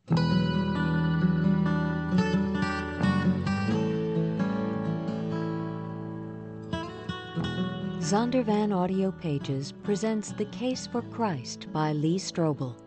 Zondervan Audio Pages presents The Case for Christ by Lee Strobel.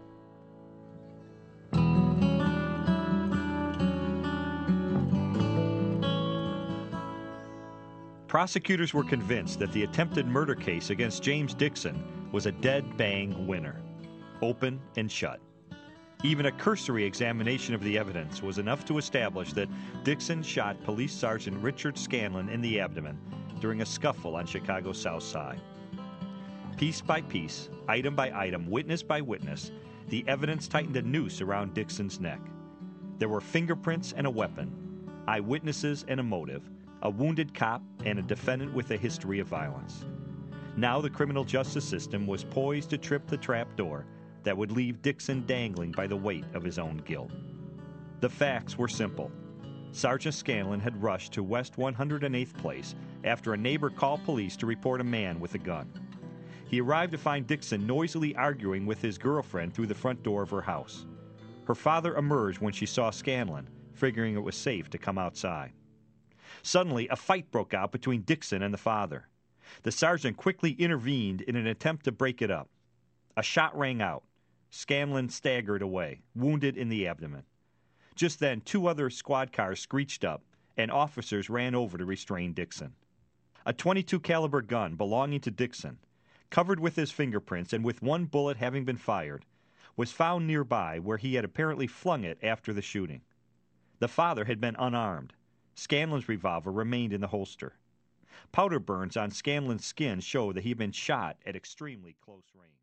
Prosecutors were convinced that the attempted murder case against James Dixon was a dead-bang winner, open and shut. Even a cursory examination of the evidence was enough to establish that Dixon shot Police Sergeant Richard Scanlon in the abdomen during a scuffle on Chicago's South Side. Piece by piece, item by item, witness by witness, the evidence tightened a noose around Dixon's neck. There were fingerprints and a weapon, eyewitnesses and a motive, a wounded cop, and a defendant with a history of violence. Now the criminal justice system was poised to trip the trap door that would leave Dixon dangling by the weight of his own guilt. The facts were simple. Sergeant Scanlon had rushed to West 108th Place after a neighbor called police to report a man with a gun. He arrived to find Dixon noisily arguing with his girlfriend through the front door of her house. Her father emerged when she saw Scanlon, figuring it was safe to come outside. Suddenly, a fight broke out between Dixon and the father. The sergeant quickly intervened in an attempt to break it up. A shot rang out. Scanlon staggered away, wounded in the abdomen. Just then, two other squad cars screeched up, and officers ran over to restrain Dixon. A .22 caliber gun belonging to Dixon, covered with his fingerprints and with one bullet having been fired, was found nearby where he had apparently flung it after the shooting. The father had been unarmed. Scanlon's revolver remained in the holster. Powder burns on Scanlon's skin showed that he had been shot at extremely close range.